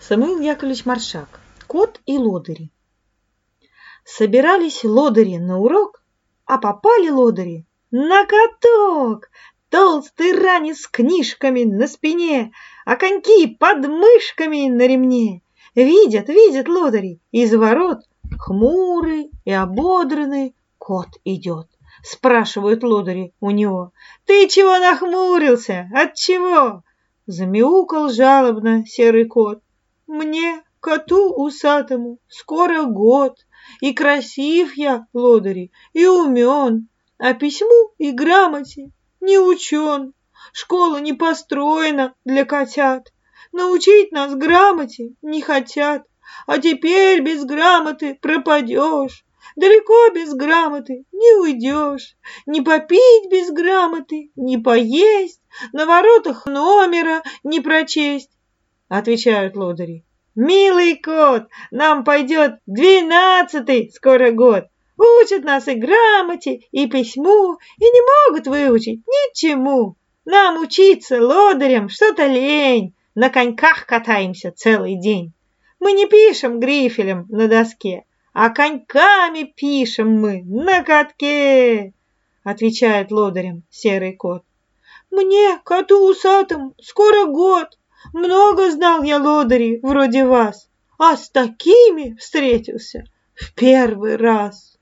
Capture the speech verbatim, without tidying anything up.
Самуил Яковлевич Маршак. Кот и лодыри. Собирались лодыри на урок, а попали лодыри на каток. Толстый ранец с книжками на спине, а коньки под мышками на ремне. Видят, видят лодыри, из ворот хмурый и ободранный кот идет. Спрашивают лодыри у него: «Ты чего нахмурился? Отчего?» Замяукал жалобно серый кот: «Мне, коту усатому, скоро год, и красив я, лодыри, и умен, а письму и грамоте не учен. Школа не построена для котят, научить нас грамоте не хотят, а теперь без грамоты пропадешь, далеко без грамоты не уйдешь, не попить без грамоты, не поесть, на воротах номера не прочесть». Отвечают лодыри: «Милый кот, нам пойдет двенадцатый скоро год. Учат нас и грамоте, и письму, и не могут выучить ничему. Нам учиться, лодырям, что-то лень, на коньках катаемся целый день. Мы не пишем грифелем на доске, а коньками пишем мы на катке», отвечает лодырям серый кот. «Мне, коту усатому, скоро год. Много знал я лодырей вроде вас, а с такими встретился в первый раз».